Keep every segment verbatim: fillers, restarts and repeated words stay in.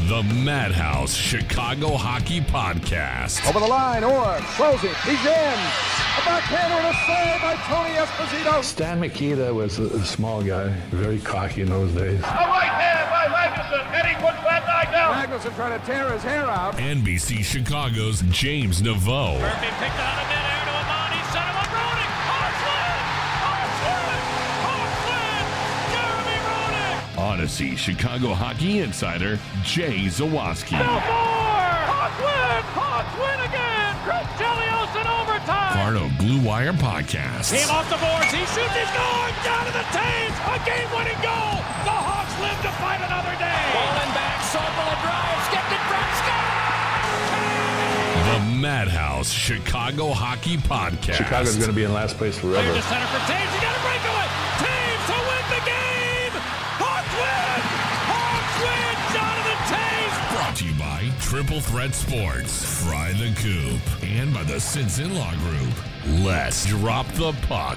The Madhouse Chicago Hockey Podcast. Over the line, Orr, closing, he's in. A backhander and a save by Tony Esposito. Stan Mikita was a, a small guy, very cocky in those days. A right hand by Magnuson, and he puts that guy down. Magnuson trying to tear his hair out. N B C Chicago's James Naveau. Murphy picked out of midair to Amani, set him up, Roenick, Hartland, Hartland, Hartland, Jeremy Roenick. Odyssey Chicago Hockey Insider Jay Zawaski. No more! Hawks win! Hawks win again! Chris Chelios in overtime! Farno Blue Wire Podcast. Came off the boards, he shoots, he scores! Down to the Taves! A game-winning goal! The Hawks live to fight another day! Falling back, circle and drive, skipped in front, score! The Madhouse Chicago Hockey Podcast. Chicago's going to be in last place forever. Clear to center for Taves, you got a breakaway! Taves to win the game! Hawks win! Hawks win! Jonathan Taves! Brought to you by Triple Threat Sports, Fry the Coop, and by the Sinson Law Group. Let's drop the puck.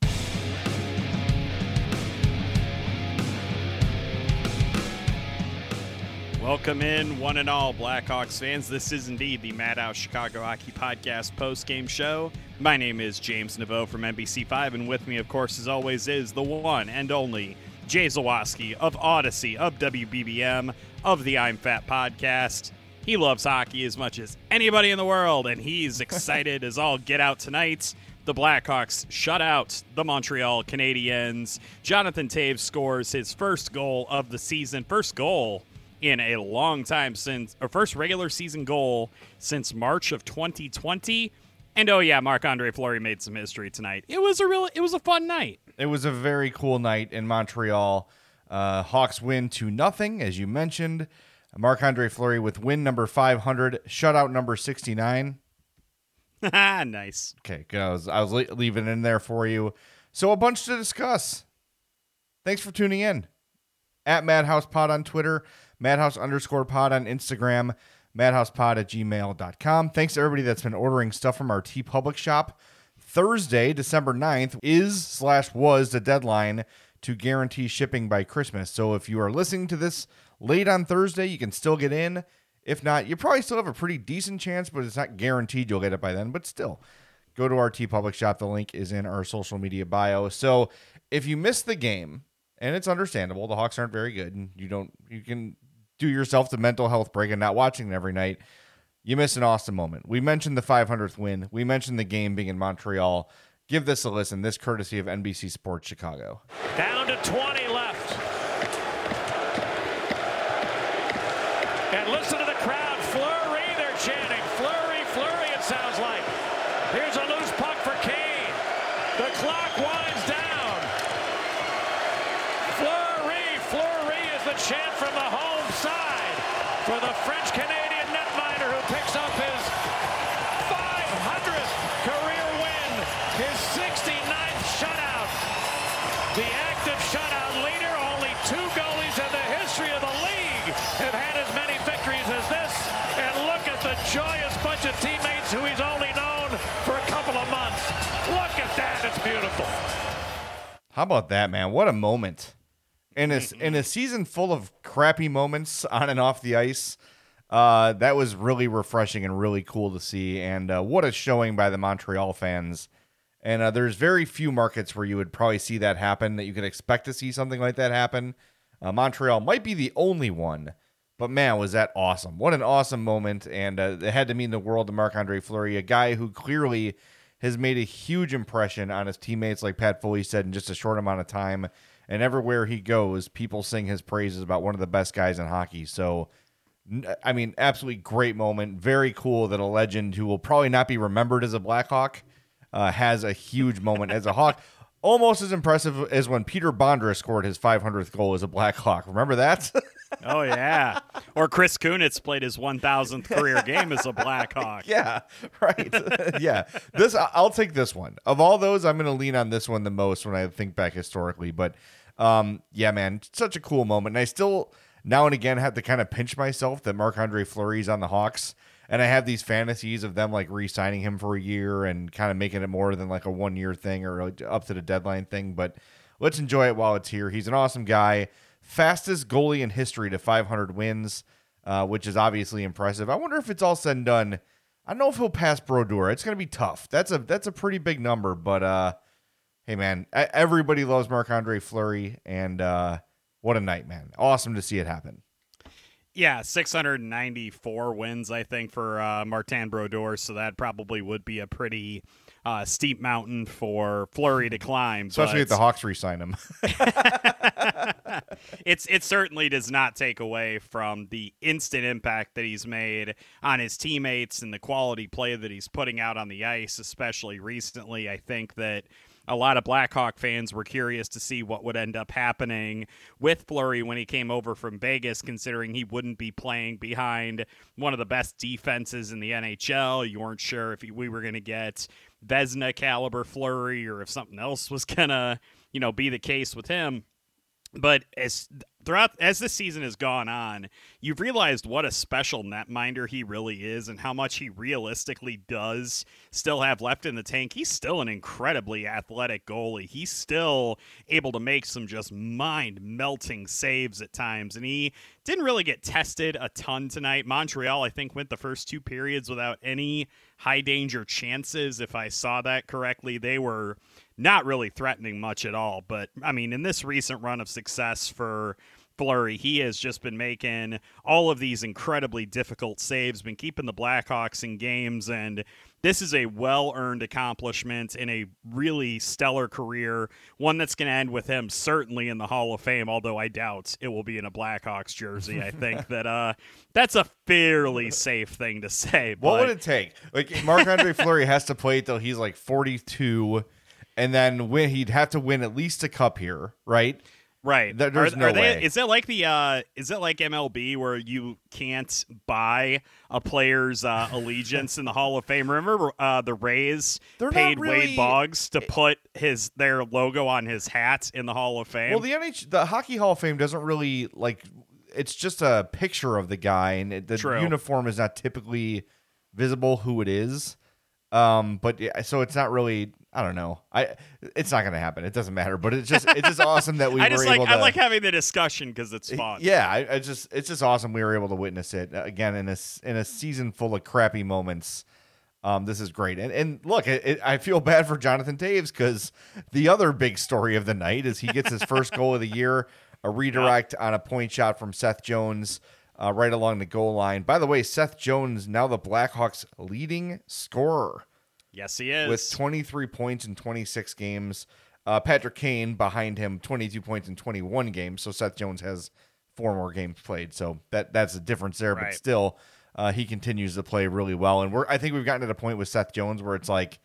Welcome in, one and all Blackhawks fans. This is indeed the Madhouse Chicago Hockey Podcast post-game show. My name is James Naveau from N B C five, and with me, of course, as always, is the one and only Jay Zawaski of Odyssey, of W B B M, of the I'm Fat podcast. He loves hockey as much as anybody in the world, and he's excited as all get out tonight. The Blackhawks shut out the Montreal Canadiens. Jonathan Taves scores his first goal of the season, first goal in a long time since, or first regular season goal since March of twenty twenty. And oh yeah, Marc-Andre Fleury made some history tonight. It was a real, it was a fun night. It was a very cool night in Montreal. Uh, Hawks win two nothing, as you mentioned. Marc-Andre Fleury with win number five hundred, shutout number sixty-nine. Nice. Okay, good. I was, I was le- leaving it in there for you. So a bunch to discuss. Thanks for tuning in. At Madhouse Pod on Twitter, Madhouse underscore pod on Instagram, madhousepod at gmail dot com. Thanks to everybody that's been ordering stuff from our TeePublic shop. Thursday, December ninth, is slash was the deadline to guarantee shipping by Christmas. So if you are listening to this late on Thursday, you can still get in. If not, you probably still have a pretty decent chance, but it's not guaranteed you'll get it by then. But still, go to our TeePublic shop. The link is in our social media bio. So if you missed the game, and it's understandable, the Hawks aren't very good, and you don't, you can do yourself the mental health break and not watching it every night. You miss an awesome moment. We mentioned the five hundredth win. We mentioned the game being in Montreal. Give this a listen. This courtesy of N B C Sports Chicago. Down to twenty left. And listen to the crowd. Fleury, they're chanting. Fleury, Fleury, it sounds like. Here's a loose puck for Kane. The clock winds down. Fleury, Fleury is the chant from the home side for the French-Canadian netminder who picks up his five hundredth career win, his sixty-ninth shutout. The active shutout leader, only two goalies in the history of the league have had as many victories as this. And look at the joyous bunch of teammates who he's only known for a couple of months. Look at that, it's beautiful. How about that, man? What a moment. In a, in a season full of crappy moments on and off the ice, uh, that was really refreshing and really cool to see. And uh, what a showing by the Montreal fans. And uh, there's very few markets where you would probably see that happen, that you could expect to see something like that happen. Uh, Montreal might be the only one, but man, was that awesome. What an awesome moment. And uh, it had to mean the world to Marc-Andre Fleury, a guy who clearly has made a huge impression on his teammates, like Pat Foley said, in just a short amount of time. And everywhere he goes, people sing his praises about one of the best guys in hockey. So, I mean, absolutely great moment. Very cool that a legend who will probably not be remembered as a Blackhawk uh, has a huge moment as a Hawk. Almost as impressive as when Peter Bondra scored his five hundredth goal as a Blackhawk. Remember that? Oh, yeah. Or Chris Kunitz played his one thousandth career game as a Blackhawk. Yeah, right. Yeah. This I'll take this one. Of all those, I'm going to lean on this one the most when I think back historically. But, um, yeah, man, such a cool moment. And I still, now and again, have to kind of pinch myself that Marc-Andre Fleury's on the Hawks. And I have these fantasies of them, like, re-signing him for a year and kind of making it more than, like, a one-year thing or up to the deadline thing. But let's enjoy it while it's here. He's an awesome guy. Fastest goalie in history to five hundred wins. uh, which is obviously impressive. I wonder if it's all said and done. I don't know if he'll pass Brodeur. It's going to be tough. That's a that's a pretty big number, but uh, hey, man, everybody loves Marc-Andre Fleury, and uh, what a night, man. Awesome to see it happen. Yeah, six hundred ninety-four wins, I think, for uh, Martin Brodeur, so that probably would be a pretty uh, steep mountain for Fleury to climb. Especially but... if the Hawks re-sign him. it's It certainly does not take away from the instant impact that he's made on his teammates and the quality play that he's putting out on the ice, especially recently. I think that a lot of Blackhawk fans were curious to see what would end up happening with Fleury when he came over from Vegas, considering he wouldn't be playing behind one of the best defenses in the N H L. You weren't sure if he, we were going to get Vezina caliber Fleury or if something else was going to, you know, be the case with him. But as throughout as this season has gone on, you've realized what a special netminder he really is and how much he realistically does still have left in the tank. He's still an incredibly athletic goalie. He's still able to make some just mind-melting saves at times, and he didn't really get tested a ton tonight. Montreal, I think, went the first two periods without any high-danger chances, if I saw that correctly. They were not really threatening much at all. But, I mean, in this recent run of success for Fleury, he has just been making all of these incredibly difficult saves, been keeping the Blackhawks in games, and this is a well-earned accomplishment in a really stellar career, one that's going to end with him certainly in the Hall of Fame, although I doubt it will be in a Blackhawks jersey. I think that uh, that's a fairly safe thing to say. What but... would it take? Like, Marc-Andre Fleury has to play till he's like forty-two, and then win, he'd have to win at least a cup here, right? Right. There, there's are, no are they, way. Is it like the uh, is it like M L B where you can't buy a player's uh, allegiance in the Hall of Fame? Remember uh, the Rays They're paid not really- Wade Boggs to put his their logo on his hat in the Hall of Fame? Well, the N H, the Hockey Hall of Fame doesn't really like. It's just a picture of the guy, and it, the True. uniform is not typically visible who it is. Um, but yeah, so it's not really. I don't know. I it's not going to happen. It doesn't matter. But it's just it's just awesome that we I were just like able to. I like having the discussion because it's fun. Yeah, I, I just it's just awesome we were able to witness it again in a in a season full of crappy moments. Um, this is great, and and look, it, it, I feel bad for Jonathan Toews because the other big story of the night is he gets his first goal of the year, a redirect on a point shot from Seth Jones, uh, right along the goal line. By the way, Seth Jones now the Blackhawks' leading scorer. Yes, he is. With twenty-three points in twenty-six games. Uh, Patrick Kane behind him, twenty-two points in twenty-one games. So Seth Jones has four more games played. So that that's a difference there. Right. But still, uh, he continues to play really well. And we're I think we've gotten to the point with Seth Jones where it's like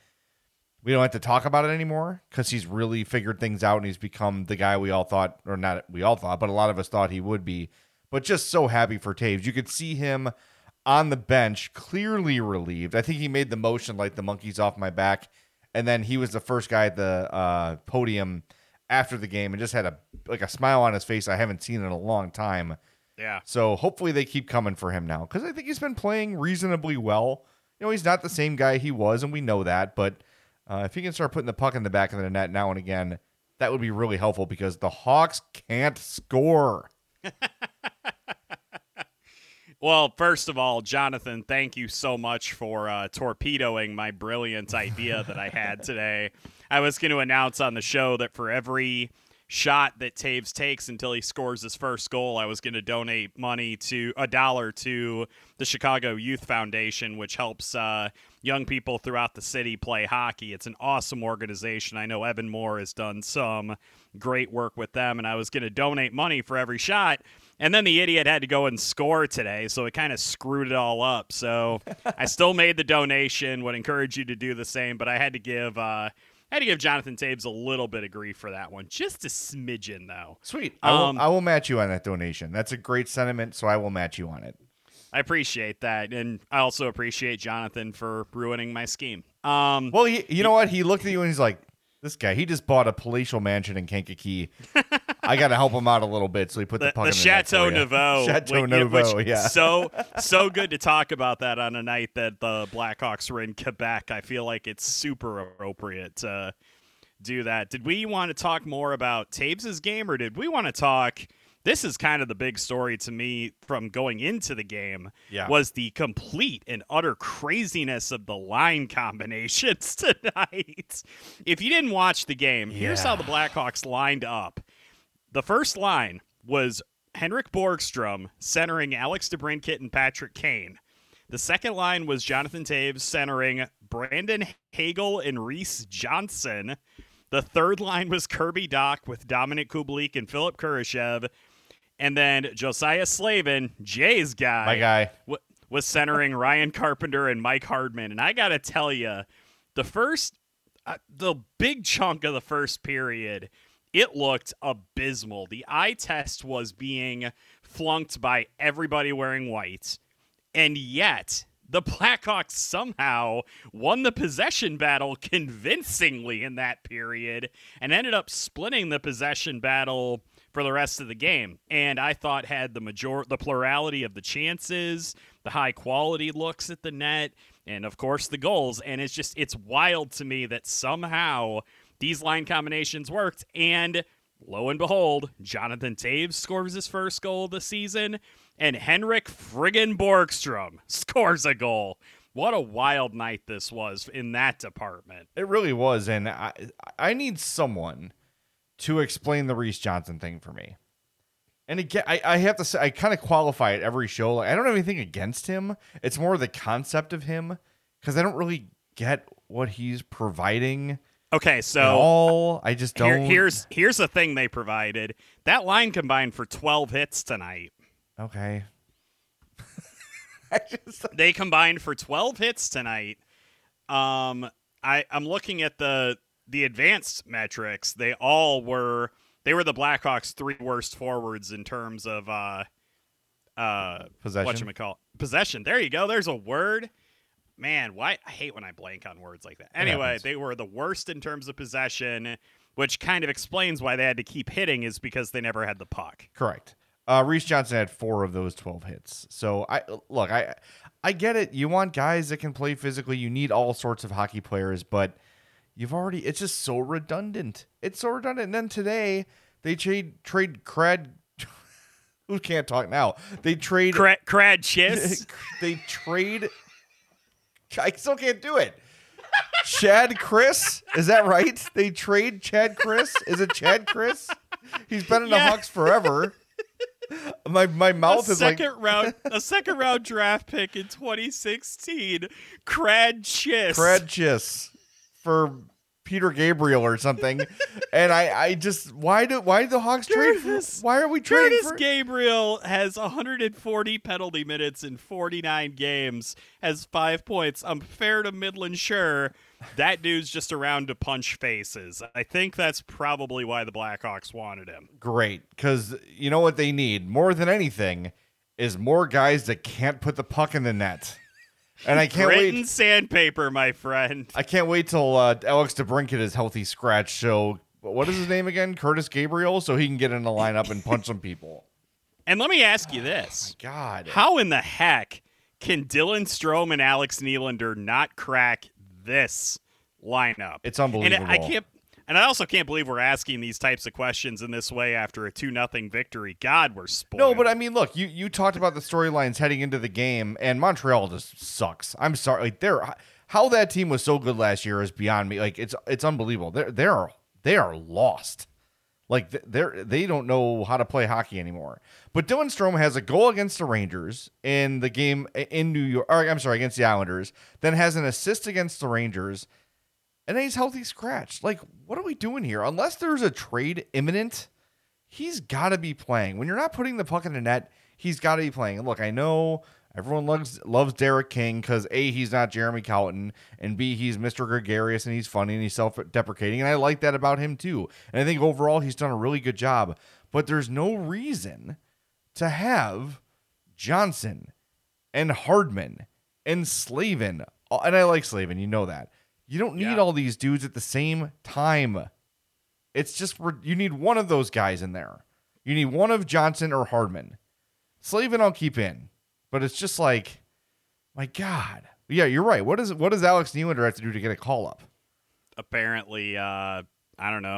we don't have to talk about it anymore because he's really figured things out and he's become the guy we all thought, or not we all thought, but a lot of us thought he would be. But just so happy for Toews. You could see him on the bench, clearly relieved. I think he made the motion like the monkey's off my back, and then he was the first guy at the uh, podium after the game and just had a like a smile on his face I haven't seen in a long time. Yeah. So hopefully they keep coming for him now because I think he's been playing reasonably well. You know, he's not the same guy he was, and we know that, but uh, if he can start putting the puck in the back of the net now and again, that would be really helpful because the Hawks can't score. Well, first of all, Jonathan, thank you so much for uh, torpedoing my brilliant idea that I had today. I was going to announce on the show that for every shot that Toews takes until he scores his first goal, I was going to donate money to a dollar to the Chicago Youth Foundation, which helps uh, young people throughout the city play hockey. It's an awesome organization. I know Evan Moore has done some great work with them, and I was going to donate money for every shot. And then the idiot had to go and score today, so it kind of screwed it all up. So I still made the donation, would encourage you to do the same, but I had to give uh, I had to give Jonathan Toews a little bit of grief for that one. Just a smidgen, though. Sweet. I will, Um, I will match you on that donation. That's a great sentiment, so I will match you on it. I appreciate that, and I also appreciate Jonathan for ruining my scheme. Um, Well, he, you know what? He looked at you and he's like, this guy, he just bought a palatial mansion in Kankakee. I got to help him out a little bit, so he put the, the, puck the in the Chateau net for you. Nouveau. Chateau which, Nouveau, which, yeah. So, so good to talk about that on a night that the Blackhawks were in Quebec. I feel like it's super appropriate to do that. Did we want to talk more about Toews' game, or did we want to talk this is kind of the big story to me from going into the game Yeah. was the complete and utter craziness of the line combinations tonight. If you didn't watch the game, here's Yeah. how the Blackhawks lined up. The first line was Henrik Borgstrom centering Alex DeBrincat and Patrick Kane. The second line was Jonathan Toews centering Brandon Hagel and Reese Johnson. The third line was Kirby Dach with Dominic Kubalik and Philip Kurashev. And then Josiah Slavin, Jay's guy, My guy. w- was centering Ryan Carpenter and Mike Hardman. And I got to tell you, the first, uh, the big chunk of the first period, it looked abysmal. The eye test was being flunked by everybody wearing white. And yet, the Blackhawks somehow won the possession battle convincingly in that period and ended up splitting the possession battle for the rest of the game. And I thought had the major the plurality of the chances, the high quality looks at the net, and of course the goals. And it's just, it's wild to me that somehow these line combinations worked. And lo and behold, Jonathan Toews scores his first goal of the season, and Henrik friggin' Borgstrom scores a goal. What a wild night this was in that department. It really was, and I I need someone to explain the Reese Johnson thing for me. And again, I, I have to say, I kind of qualify it every show. Like, I don't have anything against him. It's more the concept of him, because I don't really get what he's providing. Okay, so at all. I just don't. here, here's here's the thing they provided. That line combined for twelve hits tonight. Okay. I just, They combined for twelve hits tonight. Um, I I'm looking at the the advanced metrics. They all were they were the Blackhawks' three worst forwards in terms of uh uh Possession. whatchamacallit. Possession. There you go. There's a word. Man, why I hate when I blank on words like that. Anyway, happens. they were the worst in terms of possession, which kind of explains why they had to keep hitting, is because they never had the puck. correct. Uh, Reese Johnson had four of those twelve hits. So I look, I I get it. You want guys that can play physically. You need all sorts of hockey players, but you've already. It's just so redundant. It's so redundant. And then today they trade trade Crad. Who can't talk now? They trade Crad, Crad Chiss. they trade. I still can't do it. Chad Chris, is that right? They trade Chad Chris. Is it Chad Chris? He's been in the Yeah. Hawks forever. My my a mouth is like second round, a second round draft pick in twenty sixteen. Crad Chiss. Crad Chiss for Peter Gabriel or something. And I, I just why do why do the Hawks trade for, Curtis- why are we trading Curtis for Gabriel has one hundred forty penalty minutes in forty-nine games, has five points. I'm fair to Midland sure that dude's just around to punch faces. I think that's probably why the Blackhawks wanted him. great, because you know what they need more than anything is more guys that can't put the puck in the net. And I can't Grit wait. and sandpaper, my friend. I can't wait till uh, Alex DeBrincat is healthy scratch. So what is his name again? Curtis Gabriel, so he can get in the lineup and punch some people. And let me ask you this. God, How in the heck can Dylan Strome and Alex Nylander not crack this lineup? It's unbelievable. And I can't, and I also can't believe we're asking these types of questions in this way after a two nothing victory. God, we're spoiled. No, but I mean, look, you, you talked about the storylines heading into the game, and Montreal just sucks. I'm sorry, like they're how that team was so good last year is beyond me. Like it's it's unbelievable. They're they are they are lost. Like they're they don't know how to play hockey anymore. But Dylan Strome has a goal against the Rangers in the game in New York. Or I'm sorry, against the Islanders. Then has an assist against the Rangers, and then he's healthy scratch. Like, what are we doing here? Unless there's a trade imminent, he's got to be playing. When you're not putting the puck in the net, he's got to be playing. And look, I know everyone loves loves Derek King because A, he's not Jeremy Colliton, and B, he's Mister Gregarious and he's funny and he's self-deprecating, and I like that about him too. And I think overall he's done a really good job. But there's no reason to have Johnson and Hardman and Slavin, and I like Slavin, you know that. You don't need Yeah. all these dudes at the same time. It's just you need one of those guys in there. You need one of Johnson or Hardman. Slavin I'll keep in, but it's just like, my God. Yeah, you're right. What does what does Alex Nylander have to do to get a call up? apparently, uh, I don't know,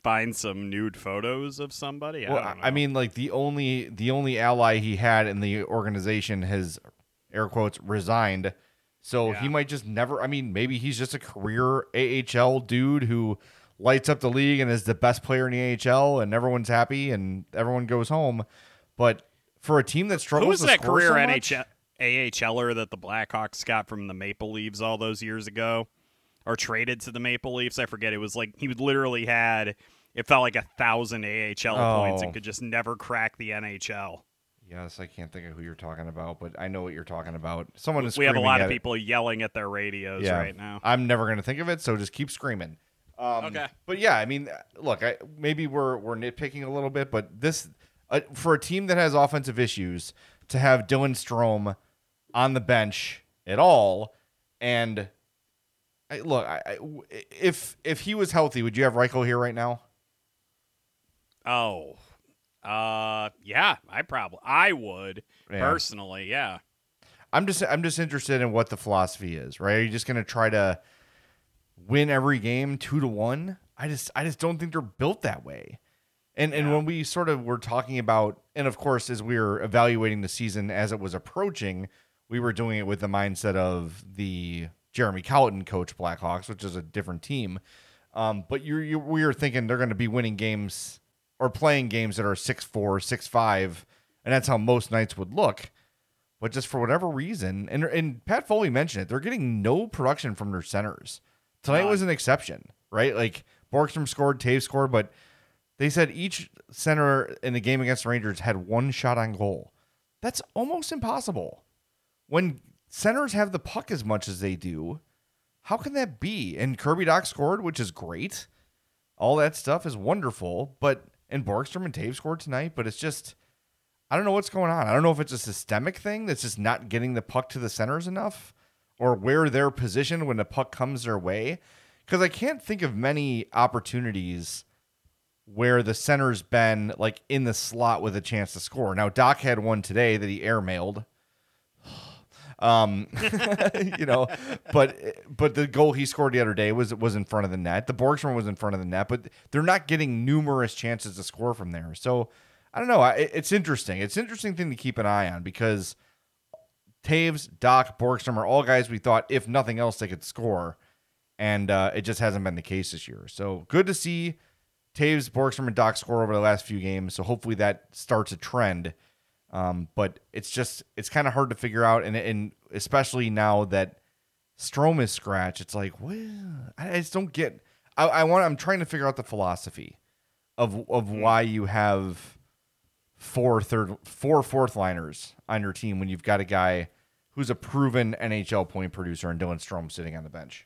find some nude photos of somebody. I Well, don't know. I mean, like the only the only ally he had in the organization has, air quotes, resigned. So Yeah. he might just never. I mean, maybe he's just a career A H L dude who lights up the league and is the best player in the A H L, and everyone's happy and everyone goes home. But for a team that struggles, who was to that score career so N much, H L AHLer that the Blackhawks got from the Maple Leafs all those years ago, or traded to the Maple Leafs? I forget. It was like he would literally had it felt like a thousand A H L Oh. points and could just never crack the N H L. Yes, I can't think of who you're talking about, but I know what you're talking about. Someone is We have a screaming lot at of it. people yelling at their radios Yeah. right now. I'm never going to think of it, so just keep screaming. Um, Okay. But yeah, I mean, look, I, maybe we're we're nitpicking a little bit, but this uh, for a team that has offensive issues to have Dylan Strome on the bench at all, and I, look, I, I, if if he was healthy, would you have Reichel here right now? Oh, uh, yeah, I probably I would Yeah. personally, yeah. I'm just I'm just interested in what the philosophy is, right? Are you just going to try to win every game two to one? I just I just don't think they're built that way. And and Yeah. when we sort of were talking about, and of course as we were evaluating the season as it was approaching, we were doing it with the mindset of the Jeremy Colleton coach Blackhawks, which is a different team. Um, but you you we were thinking they're going to be winning games or playing games that are six four, six five, and that's how most nights would look. But just for whatever reason, and and Pat Foley mentioned it, they're getting no production from their centers. Tonight None. was an exception, right? Like Borgstrom scored, Taves scored, but they said each center in the game against the Rangers had one shot on goal. That's almost impossible. When centers have the puck as much as they do, how can that be? And Kirby Dach scored, which is great. All that stuff is wonderful, but and Borgstrom and Taves scored tonight, but it's just I don't know what's going on. I don't know if it's a systemic thing that's just not getting the puck to the centers enough, or where they're positioned when the puck comes their way. Because I can't think of many opportunities where the center's been like in the slot with a chance to score. Now, Doc had one today that he airmailed. Um, you know, but but the goal he scored the other day was was in front of the net. The Borgstrom was in front of the net, but they're not getting numerous chances to score from there. So I don't know. I, it's interesting. It's an interesting thing to keep an eye on because Taves, Doc, Borgstrom are all guys we thought, if nothing else, they could score, and uh, it just hasn't been the case this year. So good to see Taves, Borgstrom, and Doc score over the last few games. So hopefully that starts a trend. Um, but it's just it's kind of hard to figure out, and and especially now that Strome is scratched, it's like, well, I just don't get. I, I want. I'm trying to figure out the philosophy of of why you have four third, four fourth liners on your team when you've got a guy who's a proven N H L point producer and Dylan Strome sitting on the bench.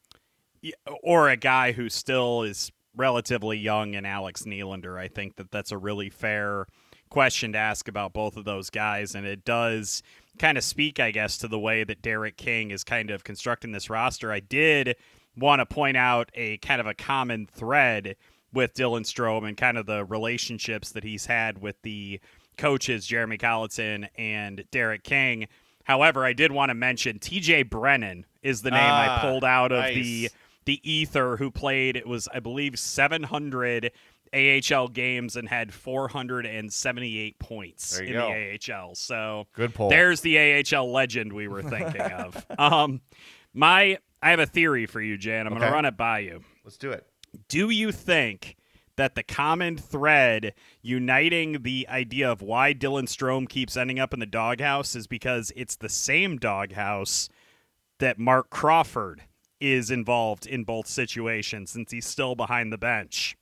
Yeah, or a guy who still is relatively young in Alex Nylander. I think that that's a really fair question to ask about both of those guys, and it does kind of speak, I guess, to the way that Derek King is kind of constructing this roster. I did want to point out a kind of a common thread with Dylan Strome and kind of the relationships that he's had with the coaches, Jeremy Colleton and Derek King. However, I did want to mention T J Brennan is the name Ah, I pulled out of nice. the the ether, who played, it was, I believe, seven hundred A H L games and had four hundred seventy-eight points There in you the go. A H L. So Good pull. there's the A H L legend we were thinking of. Um, my, I have a theory for you, Jay, and I'm going Okay. to run it by you. Let's do it. Do you think that the common thread uniting the idea of why Dylan Strome keeps ending up in the doghouse is because it's the same doghouse that Mark Crawford is involved in both situations, since he's still behind the bench?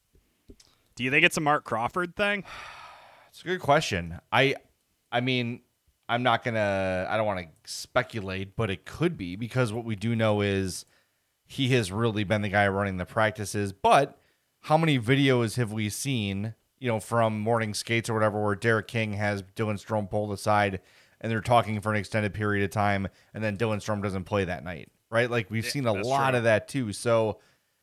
Do you think it's a Mark Crawford thing? It's a good question. I, I mean, I'm not gonna. I don't want to speculate, but it could be, because what we do know is he has really been the guy running the practices. But how many videos have we seen, you know, from morning skates or whatever, where Derek King has Dylan Strome pulled aside and they're talking for an extended period of time, and then Dylan Strome doesn't play that night, right? Like we've Yeah, seen a that's lot true. of that too. So.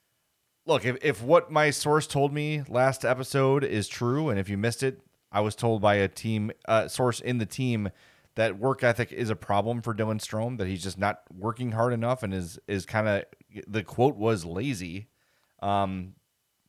Look, if, if what my source told me last episode is true, and if you missed it, I was told by a team uh, source in the team that work ethic is a problem for Dylan Strome, that he's just not working hard enough and is is kind of, the quote was lazy. Um,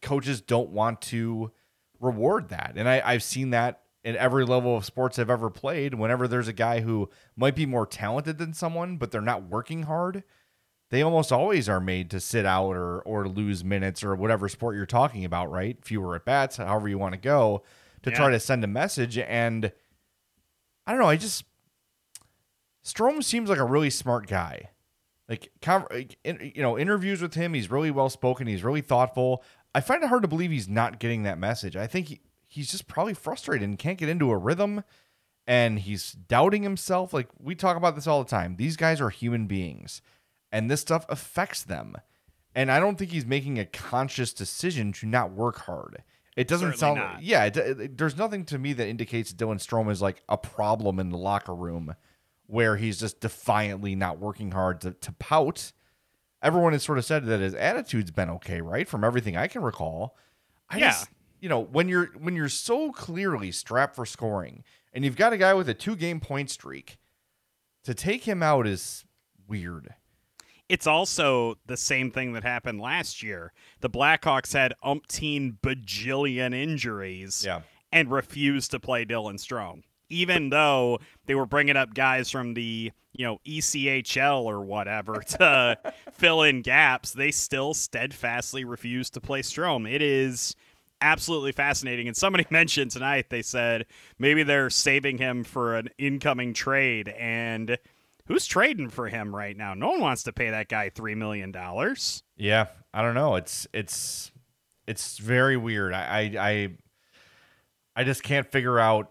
coaches don't want to reward that. And I, I've seen that in every level of sports I've ever played. Whenever there's a guy who might be more talented than someone, but they're not working hard, they almost always are made to sit out or or lose minutes or whatever sport you're talking about, right? Fewer at bats, however you want to go, to yeah. try to send a message. And I don't know, I just Strome seems like a really smart guy. Like, you know, interviews with him, he's really well spoken, he's really thoughtful. I find it hard to believe he's not getting that message. I think he, he's just probably frustrated and can't get into a rhythm, and he's doubting himself. Like, we talk about this all the time. These guys are human beings, and this stuff affects them. And I don't think he's making a conscious decision to not work hard. It doesn't Certainly sound not. Yeah, it, it, there's nothing to me that indicates Dylan Strome is like a problem in the locker room where he's just defiantly not working hard to, to pout. Everyone has sort of said that his attitude's been okay, right? From everything I can recall. I yeah. just, you know, when you're when you're so clearly strapped for scoring and you've got a guy with a two-game point streak, to take him out is weird. It's also the same thing that happened last year. The Blackhawks had umpteen bajillion injuries yeah. and refused to play Dylan Strome. Even though they were bringing up guys from the, you know, E C H L or whatever to fill in gaps, they still steadfastly refused to play Strome. It is absolutely fascinating. And somebody mentioned tonight, they said maybe they're saving him for an incoming trade. And who's trading for him right now? No one wants to pay that guy three million dollars. Yeah, I don't know. It's it's it's very weird. I I I, I just can't figure out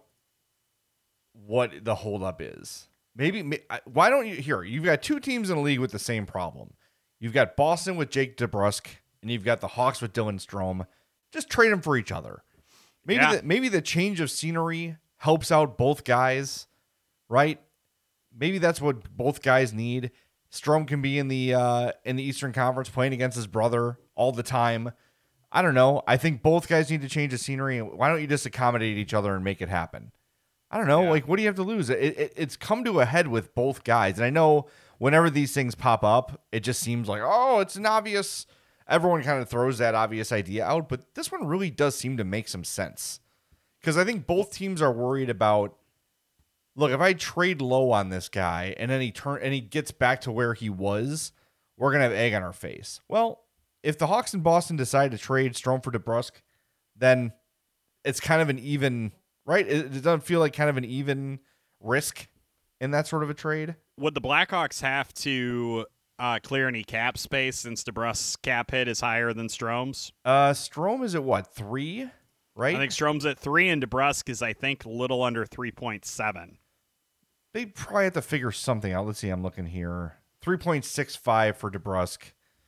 what the holdup is. Maybe, why don't you, here, you've got two teams in the league with the same problem. You've got Boston with Jake DeBrusk, and you've got the Hawks with Dylan Strome. Just trade them for each other. Maybe, yeah. the, maybe the change of scenery helps out both guys, right? Maybe that's what both guys need. Strome can be in the uh, in the Eastern Conference playing against his brother all the time. I don't know. I think both guys need to change the scenery. Why don't you just accommodate each other and make it happen? I don't know. Yeah. Like, what do you have to lose? It, it, it's come to a head with both guys. And I know whenever these things pop up, it just seems like, oh, it's an obvious. Everyone kind of throws that obvious idea out. But this one really does seem to make some sense. Because I think both teams are worried about, look, if I trade low on this guy and then he turn and he gets back to where he was, we're going to have egg on our face. Well, if the Hawks and Boston decide to trade Strome for DeBrusk, then it's kind of an even... Right? It, it doesn't feel like kind of an even risk in that sort of a trade. Would the Blackhawks have to uh, clear any cap space since DeBrusk's cap hit is higher than Strome's? Uh, Strome is at what, three? Right? I think Strome's at three, and DeBrusk is, I think, a little under three point seven. They probably have to figure something out. Let's see. I'm looking here. three point six five for DeBrusk.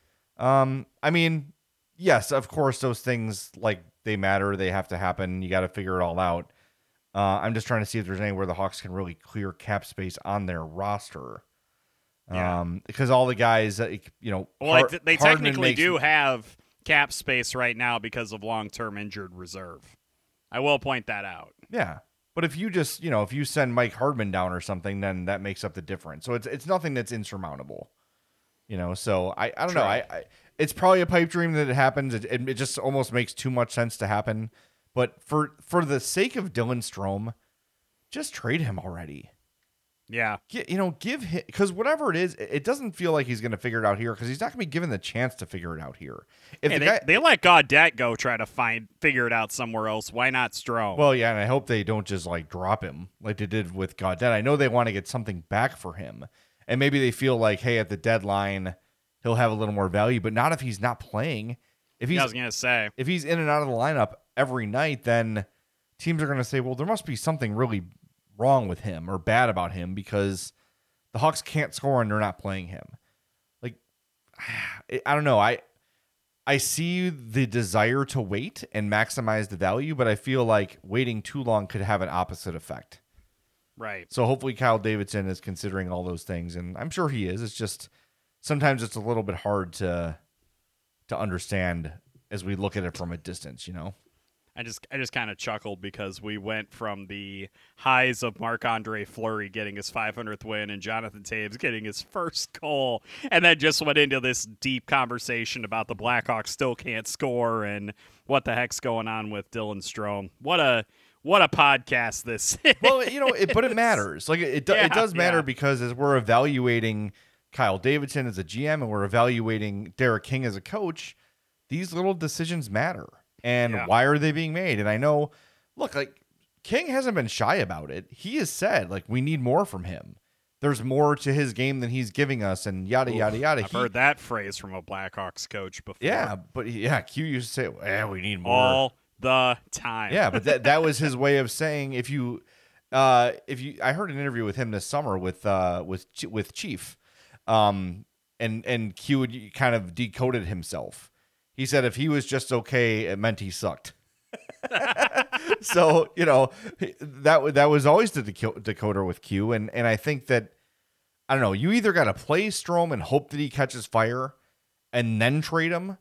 Um, I mean, yes, of course, those things, like, they matter. They have to happen. You got to figure it all out. Uh, I'm just trying to see if there's anywhere the Hawks can really clear cap space on their roster. Yeah. Um, because all the guys, uh, you know, well, Har- they, they Hardman technically makes, do have cap space right now because of long-term injured reserve. I will point that out. Yeah, but if you just, you know, if you send Mike Hardman down or something, then that makes up the difference. So it's it's nothing that's insurmountable. You know, so I, I don't True. know. I, I it's probably a pipe dream that it happens. It, it it just almost makes too much sense to happen. But for for the sake of Dylan Strome, just trade him already. Yeah. Get, you know, give him, because whatever it is, it doesn't feel like he's going to figure it out here because he's not going to be given the chance to figure it out here. If hey, the they, guy, they let Gaudette go try to find figure it out somewhere else. Why not Strome? Well, yeah, and I hope they don't just like drop him like they did with Gaudette. I know they want to get something back for him, and maybe they feel like, hey, at the deadline he'll have a little more value, but not if he's not playing. If he's, yeah, I was gonna say, if he's in and out of the lineup every night, then teams are going to say, well, there must be something really wrong with him or bad about him because the Hawks can't score and they're not playing him. Like, I don't know. I I see the desire to wait and maximize the value, but I feel like waiting too long could have an opposite effect. Right. So hopefully Kyle Davidson is considering all those things, and I'm sure he is. It's just sometimes it's a little bit hard to to understand as we look at it from a distance, you know? I just I just kind of chuckled because we went from the highs of Marc-Andre Fleury getting his five hundredth win and Jonathan Toews getting his first goal, and then just went into this deep conversation about the Blackhawks still can't score and what the heck's going on with Dylan Strome. What a what a podcast this is. Well, you know, it, but it matters. Like it, it, yeah, it does matter yeah. because as we're evaluating Kyle Davidson as a G M and we're evaluating Derek King as a coach, these little decisions matter. And yeah. why are they being made? And I know, look, like King hasn't been shy about it. He has said, like, we need more from him. There's more to his game than he's giving us, and yada, Ooh, yada, yada. I've he, heard that phrase from a Blackhawks coach before. Yeah, but he, yeah, Q used to say, yeah, we need more. All the time. Yeah, but that that was his way of saying if you, uh, if you, I heard an interview with him this summer with, uh, with, with Chief, um, and, and Q had kind of decoded himself. He said if he was just okay, it meant he sucked. So, you know, that that was always the decoder with Q. And, and I think that, I don't know, you either got to play Strome and hope that he catches fire and then trade him,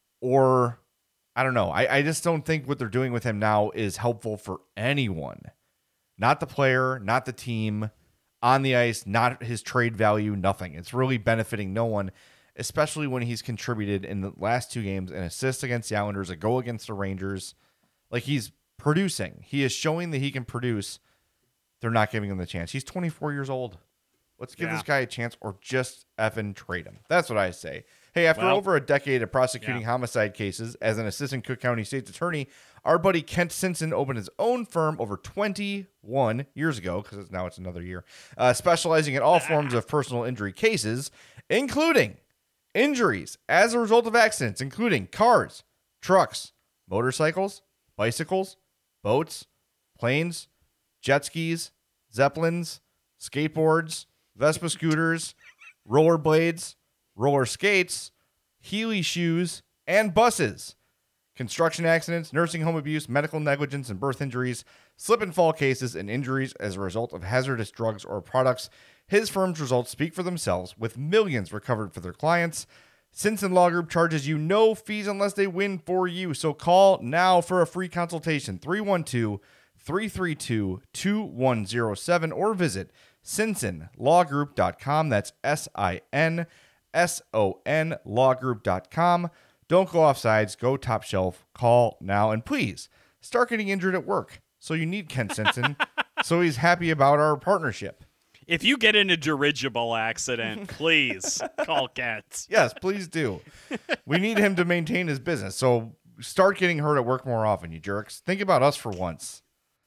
or I don't know. I, I just don't think what they're doing with him now is helpful for anyone. Not the player, not the team, on the ice, not his trade value, nothing. It's really benefiting no one. Especially when he's contributed in the last two games, an assist against the Islanders, a goal against the Rangers. Like, he's producing. He is showing that he can produce. They're not giving him the chance. He's twenty-four years old. Let's give yeah. this guy a chance or just effing trade him. That's what I say. Hey, after well, over a decade of prosecuting yeah. homicide cases as an assistant Cook County State's attorney, our buddy Kent Simpson opened his own firm over twenty-one years ago, because now it's another year, uh, specializing in all forms of personal injury cases, including injuries as a result of accidents, including cars, trucks, motorcycles, bicycles, boats, planes, jet skis, zeppelins, skateboards, Vespa scooters, rollerblades, roller skates, Heeley shoes, and buses. Construction accidents, nursing home abuse, medical negligence and birth injuries, slip and fall cases, and injuries as a result of hazardous drugs or products. His firm's results speak for themselves, with millions recovered for their clients. Simpson Law Group charges you no fees unless they win for you. So call now for a free consultation, three one two, three three two, two one zero seven, or visit Sinson Law Group dot com. That's S I N S O N law group dot com. Don't go off sides. Go top shelf. Call now. And please, start getting injured at work. So you need Ken Simpson. So he's happy about our partnership. If you get in a dirigible accident, please call Kent. Yes, please do. We need him to maintain his business. So start getting hurt at work more often, you jerks. Think about us for once.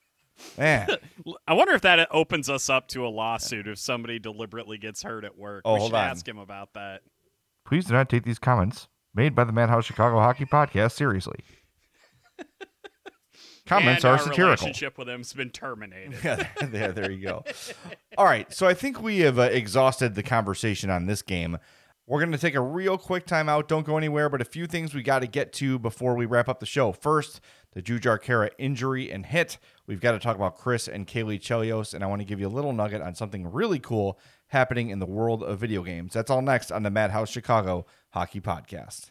Man. I wonder if that opens us up to a lawsuit if somebody deliberately gets hurt at work. Oh, we hold should on. ask him about that. Please do not take these comments made by the Madhouse Chicago Hockey Podcast seriously. Comments and are our satirical. Relationship with him's been terminated. Yeah, there, there you go. All right, so I think we have uh, exhausted the conversation on this game. We're going to take a real quick time out. Don't go anywhere, but a few things we got to get to before we wrap up the show. First, the Jujhar Khaira injury and hit. We've got to talk about Chris and Kaylee Chelios, and I want to give you a little nugget on something really cool happening in the world of video games. That's all next on the Madhouse Chicago Hockey Podcast.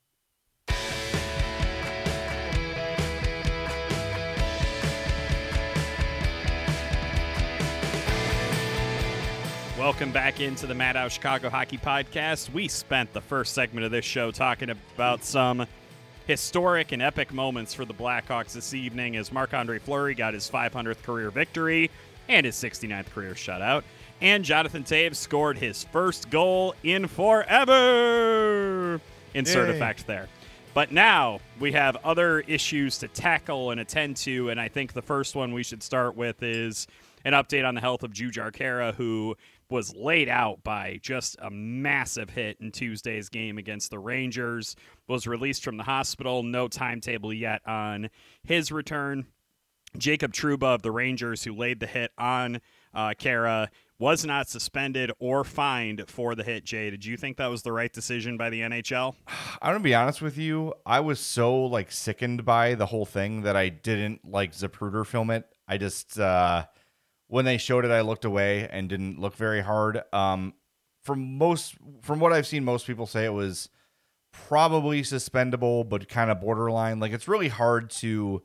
Welcome back into the Madhouse Chicago Hockey Podcast. We spent the first segment of this show talking about some historic and epic moments for the Blackhawks this evening as Marc-Andre Fleury got his five hundredth career victory and his sixty-ninth career shutout. And Jonathan Toews scored his first goal in forever. Insert Yay. effect there. But now we have other issues to tackle and attend to, and I think the first one we should start with is an update on the health of Jujhar Khaira, who was laid out by just a massive hit in Tuesday's game against the Rangers, was released from the hospital. No timetable yet on his return. Jacob Trouba of the Rangers, who laid the hit on uh, Khaira, was not suspended or fined for the hit. Jay, did you think that was the right decision by the N H L? I'm going to be honest with you. I was so like sickened by the whole thing that I didn't like Zapruder film it. I just... uh When they showed it, I looked away and didn't look very hard. Um, from most, from what I've seen, most people say it was probably suspendable, but kind of borderline. Like, it's really hard to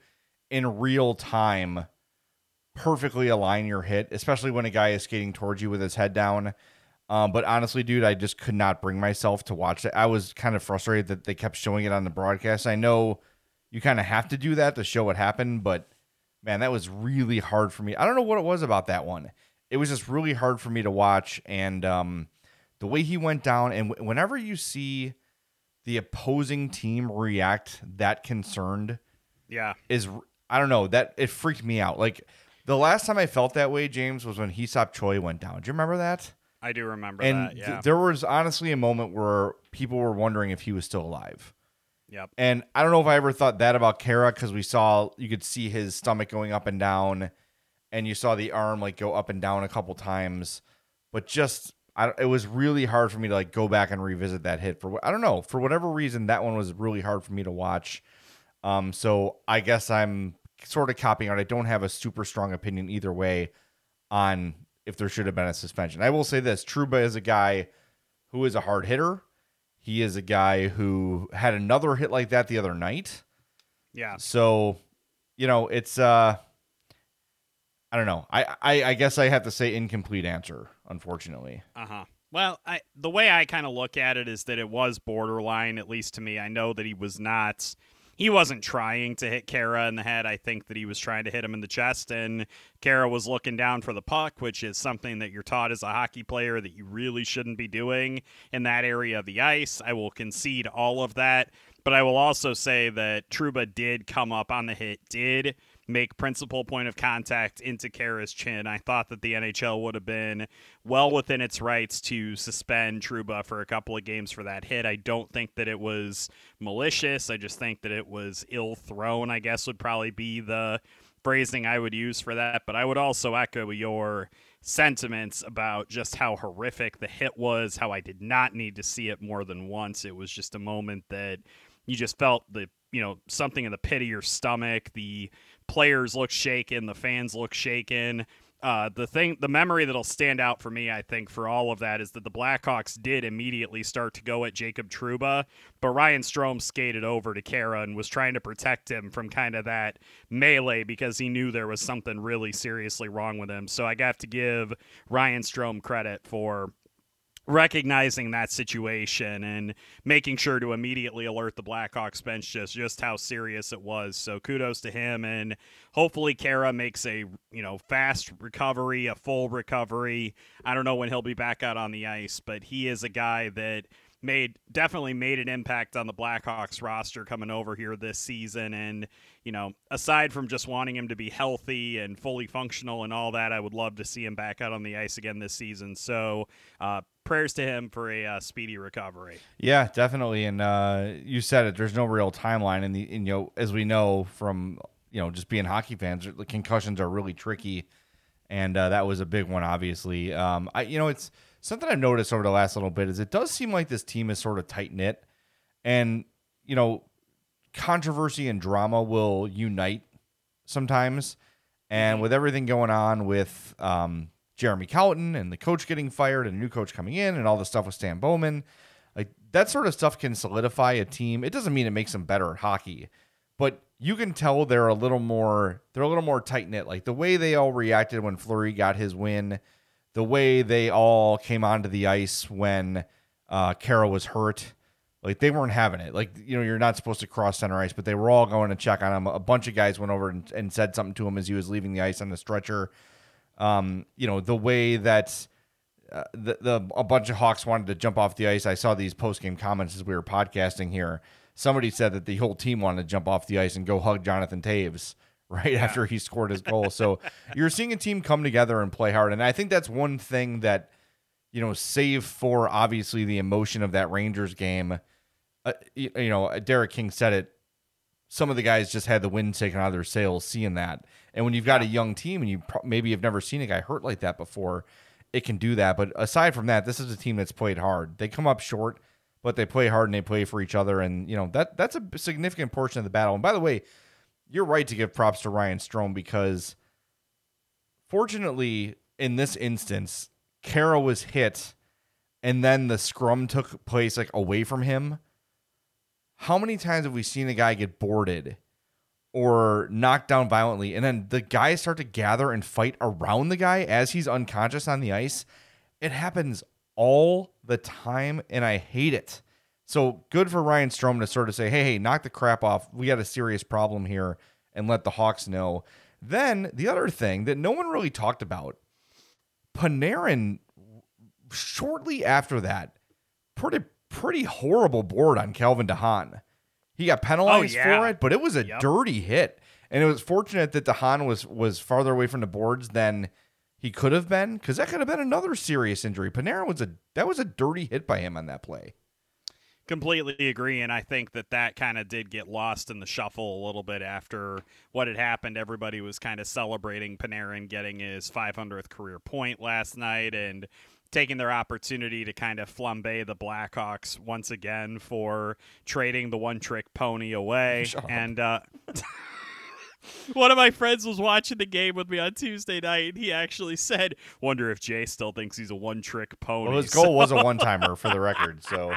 in real time perfectly align your hit, especially when a guy is skating towards you with his head down. Um, but honestly, dude, I just could not bring myself to watch it. I was kind of frustrated that they kept showing it on the broadcast. I know you kind of have to do that to show what happened, but man, that was really hard for me. I don't know what it was about that one. It was just really hard for me to watch. And um, the way he went down, and w- whenever you see the opposing team react that concerned, yeah, is, I don't know, that it freaked me out. Like the last time I felt that way, James, was when Hesop Choi went down. Do you remember that? I do remember and that, yeah. th- there was honestly a moment where people were wondering if he was still alive. Yep. And I don't know if I ever thought that about Kara, because we saw, you could see his stomach going up and down, and you saw the arm like go up and down a couple times. But just, I, it was really hard for me to like go back and revisit that hit. For I don't know, for whatever reason, that one was really hard for me to watch. Um, so I guess I'm sort of copying out. I don't have a super strong opinion either way on if there should have been a suspension. I will say this, Trouba is a guy who is a hard hitter. He is a guy who had another hit like that the other night. Yeah. So, you know, it's, uh, I don't know. I, I, I guess I have to say incomplete answer, unfortunately. Uh-huh. Well, I, the way I kind of look at it is that it was borderline, at least to me. I know that he was not... He wasn't trying to hit Kara in the head. I think that he was trying to hit him in the chest, and Kara was looking down for the puck, which is something that you're taught as a hockey player that you really shouldn't be doing in that area of the ice. I will concede all of that, but I will also say that Trouba did come up on the hit, did make principal point of contact into Kara's chin. I thought that the N H L would have been well within its rights to suspend Trouba for a couple of games for that hit. I don't think that it was malicious. I just think that it was ill thrown, I guess would probably be the phrasing I would use for that. But I would also echo your sentiments about just how horrific the hit was, how I did not need to see it more than once. It was just a moment that you just felt the, you know, something in the pit of your stomach. The players look shaken, the fans look shaken. Uh, the thing, the memory that'll stand out for me, I think, for all of that is that the Blackhawks did immediately start to go at Jacob Trouba, but Ryan Strome skated over to Kara and was trying to protect him from kind of that melee because he knew there was something really seriously wrong with him. So I got to give Ryan Strome credit for recognizing that situation and making sure to immediately alert the Blackhawks bench just just how serious it was. So kudos to him, and hopefully Kara makes a, you know, fast recovery, a full recovery. I don't know when he'll be back out on the ice, but he is a guy that made definitely made an impact on the Blackhawks roster coming over here this season. And, you know, aside from just wanting him to be healthy and fully functional and all that, I would love to see him back out on the ice again this season. So uh, prayers to him for a uh, speedy recovery. Yeah, definitely. And uh, you said it, there's no real timeline. And, the, and, you know, as we know from, you know, just being hockey fans, the concussions are really tricky. And uh, that was a big one, obviously. Um, I, you know, it's, something I've noticed over the last little bit is it does seem like this team is sort of tight-knit, and, you know, controversy and drama will unite sometimes. And with everything going on with um, Jeremy Colliton and the coach getting fired and a new coach coming in and all the stuff with Stan Bowman, like that sort of stuff can solidify a team. It doesn't mean it makes them better at hockey, but you can tell they're a little more, they're a little more tight-knit. Like the way they all reacted when Fleury got his win, the way they all came onto the ice when uh, Kara was hurt, like they weren't having it. Like, you know, you're not supposed to cross center ice, but they were all going to check on him. A bunch of guys went over and, and said something to him as he was leaving the ice on the stretcher. Um, you know, the way that uh, the, the a bunch of Hawks wanted to jump off the ice. I saw these post-game comments as we were podcasting here. Somebody said that the whole team wanted to jump off the ice and go hug Jonathan Taves right yeah. after he scored his goal. So you're seeing a team come together and play hard. And I think that's one thing that, you know, save for obviously the emotion of that Rangers game. Uh, you, you know, Derek King said it. Some of the guys just had the wind taken out of their sails seeing that. And when you've got yeah. a young team and you pro- maybe have never seen a guy hurt like that before, it can do that. But aside from that, this is a team that's played hard. They come up short, but they play hard and they play for each other. And, you know, that that's a significant portion of the battle. And by the way, you're right to give props to Ryan Strome, because fortunately in this instance, Kara was hit and then the scrum took place like away from him. How many times have we seen a guy get boarded or knocked down violently, and then the guys start to gather and fight around the guy as he's unconscious on the ice. It happens all the time, and I hate it. So good for Ryan Strome to sort of say, hey, hey, knock the crap off. We got a serious problem here, and let the Hawks know. Then the other thing that no one really talked about, Panarin, shortly after that, pretty pretty horrible board on Calvin DeHaan. He got penalized oh, yeah. for it, but it was a yep. dirty hit. And it was fortunate that DeHaan was was farther away from the boards than he could have been, because that could have been another serious injury. Panarin was a that was a dirty hit by him on that play. Completely agree, and I think that that kind of did get lost in the shuffle a little bit after what had happened. Everybody was kind of celebrating Panarin getting his five hundredth career point last night and taking their opportunity to kind of flambe the Blackhawks once again for trading the one-trick pony away. And uh, one of my friends was watching the game with me on Tuesday night, and he actually said, wonder if Jay still thinks he's a one-trick pony. Well, his goal so- was a one-timer for the record, so...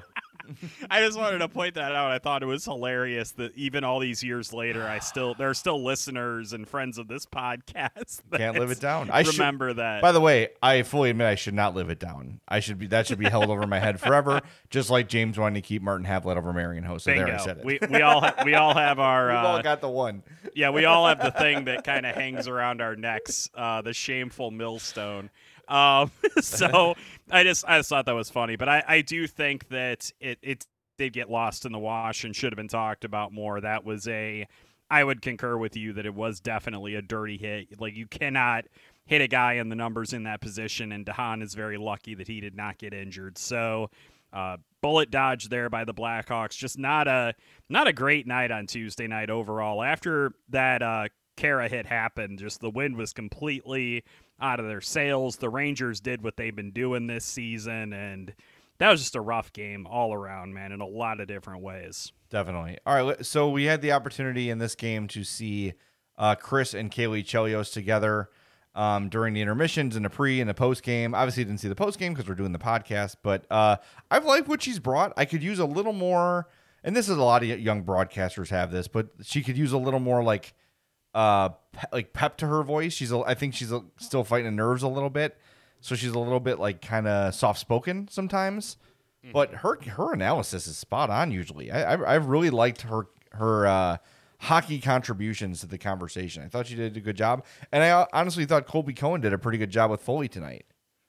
I just wanted to point that out. I thought it was hilarious that even all these years later, I still there are still listeners and friends of this podcast that can't live it down. I remember should, that. By the way, I fully admit I should not live it down. I should be that should be held over my head forever, just like James wanting to keep Martin Havlat over Marion Host. So Bingo. there I said it. We we all ha- we all have our. We've uh, all got the one. Yeah, we all have the thing that kind of hangs around our necks, uh, the shameful millstone. Um, so I just I just thought that was funny, but I, I do think that it it did get lost in the wash and should have been talked about more. That was a, I would concur with you that it was definitely a dirty hit. Like, you cannot hit a guy in the numbers in that position, and DeHaan is very lucky that he did not get injured. So uh, bullet dodge there by the Blackhawks. Just not a not a great night on Tuesday night overall. After that uh, Kara hit happened, just the wind was completely out of their sails. The Rangers did what they've been doing this season, and that was just a rough game all around, man, in a lot of different ways. Definitely. All right, so we had the opportunity in this game to see uh, Chris and Kaylee Chelios together um, during the intermissions and the pre and the post game. Obviously, didn't see the post game because we're doing the podcast, but uh, I've liked what she's brought. I could use a little more, and this is a lot of young broadcasters have this, but she could use a little more like uh, pe- like pep to her voice. She's, a, I think she's a, still fighting the nerves a little bit. So she's a little bit like kind of soft-spoken sometimes, mm-hmm. but her her analysis is spot on usually. I I, I really liked her her uh, hockey contributions to the conversation. I thought she did a good job, and I honestly thought Colby Cohen did a pretty good job with Foley tonight.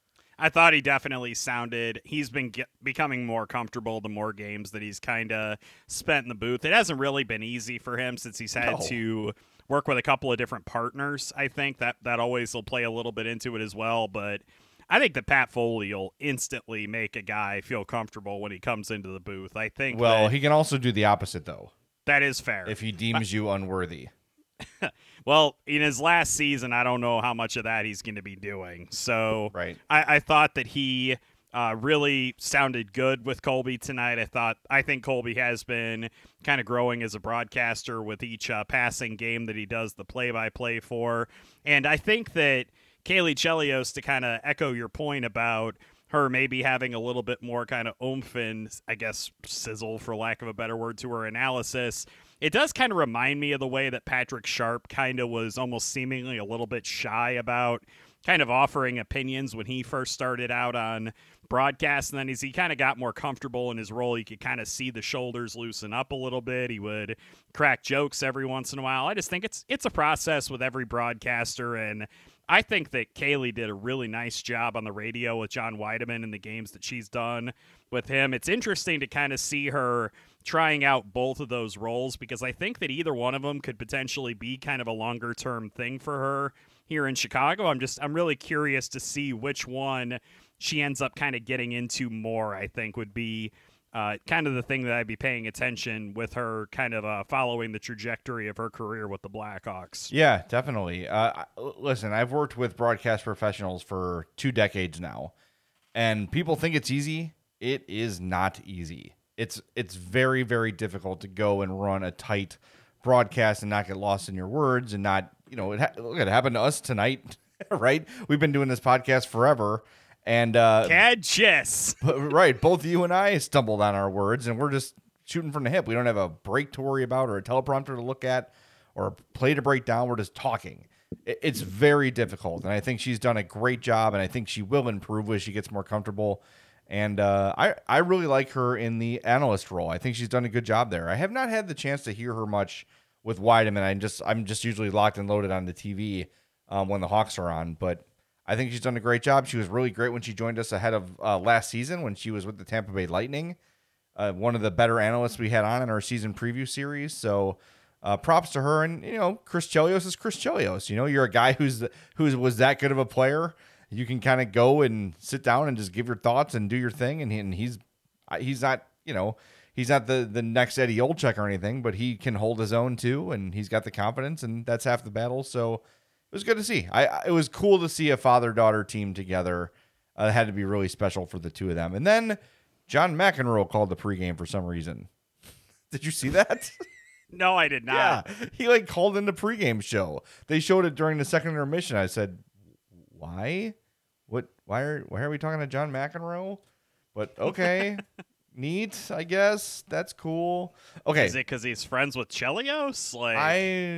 I thought he definitely sounded. He's been get, becoming more comfortable the more games that he's kind of spent in the booth. It hasn't really been easy for him since he's had no. to work with a couple of different partners. I think that that always will play a little bit into it as well, but I think that Pat Foley will instantly make a guy feel comfortable when he comes into the booth. I think. Well, that, he can also do the opposite, though. That is fair. If he deems you unworthy. Well, in his last season, I don't know how much of that he's going to be doing. So right. I, I thought that he uh, really sounded good with Colby tonight. I thought I think Colby has been kind of growing as a broadcaster with each uh, passing game that he does the play-by-play for. And I think that Kaylee Chelios, to kind of echo your point about her maybe having a little bit more kind of oomph and, I guess, sizzle, for lack of a better word, to her analysis, it does kind of remind me of the way that Patrick Sharp kind of was almost seemingly a little bit shy about kind of offering opinions when he first started out on broadcast. And then as he kind of got more comfortable in his role, you could kind of see the shoulders loosen up a little bit. He would crack jokes every once in a while. I just think it's it's a process with every broadcaster, and I think that Kaylee did a really nice job on the radio with John Weideman in the games that she's done with him. It's interesting to kind of see her trying out both of those roles, because I think that either one of them could potentially be kind of a longer term thing for her here in Chicago. I'm just, I'm really curious to see which one she ends up kind of getting into more. I think would be uh, kind of the thing that I'd be paying attention with her kind of uh, following the trajectory of her career with the Blackhawks. Yeah, definitely. Uh, listen, I've worked with broadcast professionals for two decades now, and people think it's easy. It is not easy. It's it's very, very difficult to go and run a tight broadcast and not get lost in your words and not, you know, it, ha- look, it happened to us tonight, right? We've been doing this podcast forever. And uh, Catches. Right. Both you and I stumbled on our words, and we're just shooting from the hip. We don't have a break to worry about or a teleprompter to look at or a play to break down. We're just talking. It's very difficult, and I think she's done a great job, and I think she will improve as she gets more comfortable. And uh, I, I really like her in the analyst role. I think she's done a good job there. I have not had the chance to hear her much with Weideman. I'm just I'm just usually locked and loaded on the T V um, when the Hawks are on, but I think she's done a great job. She was really great when she joined us ahead of uh, last season when she was with the Tampa Bay Lightning. Uh, one of the better analysts we had on in our season preview series. So uh, props to her. And, you know, Chris Chelios is Chris Chelios. You know, you're a guy who's who was that good of a player. You can kind of go and sit down and just give your thoughts and do your thing. And, he, and he's he's not, you know, he's not the, the next Eddie Olczyk or anything, but he can hold his own too. And he's got the confidence, and that's half the battle. So it was good to see. I It was cool to see a father-daughter team together. Uh, it had to be really special for the two of them. And then John McEnroe called the pregame for some reason. Did you see that? No, I did not. Yeah, he like called in the pregame show. They showed it during the second intermission. I said, why? What? Why are Why are we talking to John McEnroe? But okay, neat. I guess that's cool. Okay, is it because he's friends with Chelios? Like I,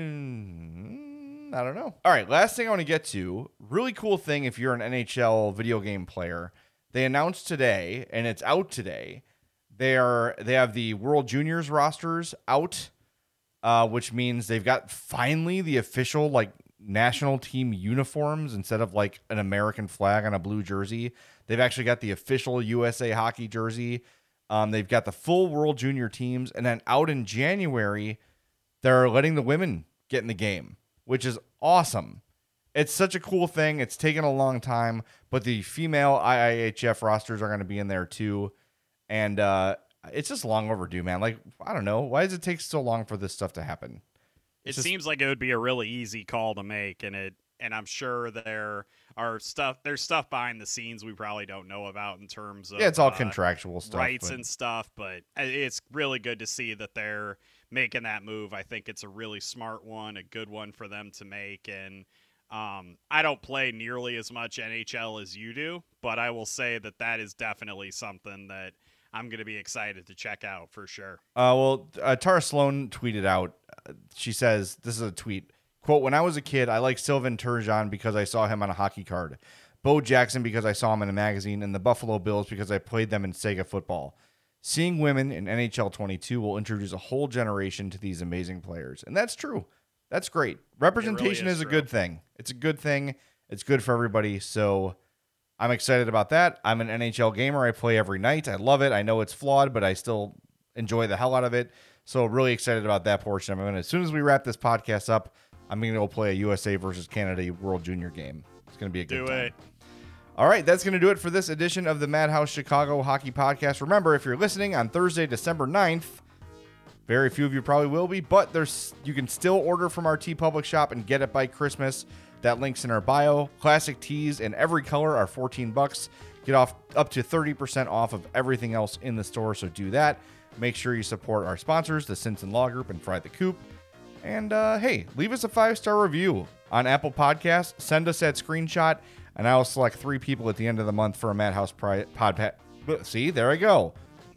I don't know. All right, last thing I want to get to. Really cool thing if you're an N H L video game player. They announced today, and it's out today. They are they have the World Juniors rosters out, uh, which means they've got finally the official like national team uniforms instead of like an American flag on a blue jersey. They've actually got the official U S A Hockey jersey. Um, they've got the full World Junior teams, and then out in January, they're letting the women get in the game, which is awesome. It's such a cool thing. It's taken a long time, but the female I I H F rosters are going to be in there too. And uh, it's just long overdue, man. Like, I don't know. Why does it take so long for this stuff to happen? It's it just, seems like it would be a really easy call to make, and it and I'm sure there are stuff there's stuff behind the scenes we probably don't know about in terms of yeah, it's all uh, contractual stuff, rights but... and stuff. But it's really good to see that they're making that move. I think it's a really smart one, a good one for them to make, and. Um, I don't play nearly as much N H L as you do, but I will say that that is definitely something that I'm going to be excited to check out for sure. Uh, well, uh, Tara Sloan tweeted out, uh, she says, this is a tweet, quote, "When I was a kid, I liked Sylvain Turgeon because I saw him on a hockey card, Bo Jackson because I saw him in a magazine, and the Buffalo Bills because I played them in Sega football. Seeing women in N H L twenty-two will introduce a whole generation to these amazing players." And that's true. That's great. Representation really is, is a true. good thing. It's a good thing. It's good for everybody. So I'm excited about that. I'm an N H L gamer. I play every night. I love it. I know it's flawed, but I still enjoy the hell out of it. So really excited about that portion. I'm gonna, as soon as we wrap this podcast up, I'm going to go play a U S A versus Canada World Junior game. It's going to be a good Do time. it. All right, that's going to do it for this edition of the Madhouse Chicago Hockey Podcast. Remember, if you're listening on Thursday, December ninth, very few of you probably will be, but there's you can still order from our TeePublic shop and get it by Christmas. That link's in our bio. Classic tees in every color are fourteen bucks. Get off up to thirty percent off of everything else in the store, so do that. Make sure you support our sponsors, the Simpson Law Group and Fry the Coop. And uh, hey, leave us a five-star review on Apple Podcasts. Send us that screenshot, and I will select three people at the end of the month for a Madhouse pri- pod pack. See, there I go.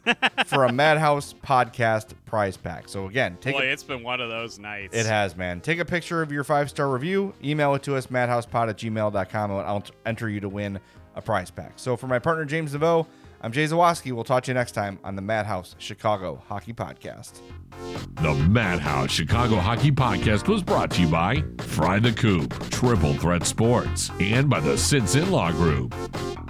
For a Madhouse Podcast prize pack. So again, take Boy, a, it's been one of those nights. it has, man. Take a picture of your five-star review, email it to us, madhousepod at gmail dot com, and I'll enter you to win a prize pack. So for my partner, James Neveau, I'm Jay Zawoski. We'll talk to you next time on the Madhouse Chicago Hockey Podcast. The Madhouse Chicago Hockey Podcast was brought to you by Fry the Coop, Triple Threat Sports, and by the Simpson Law Group.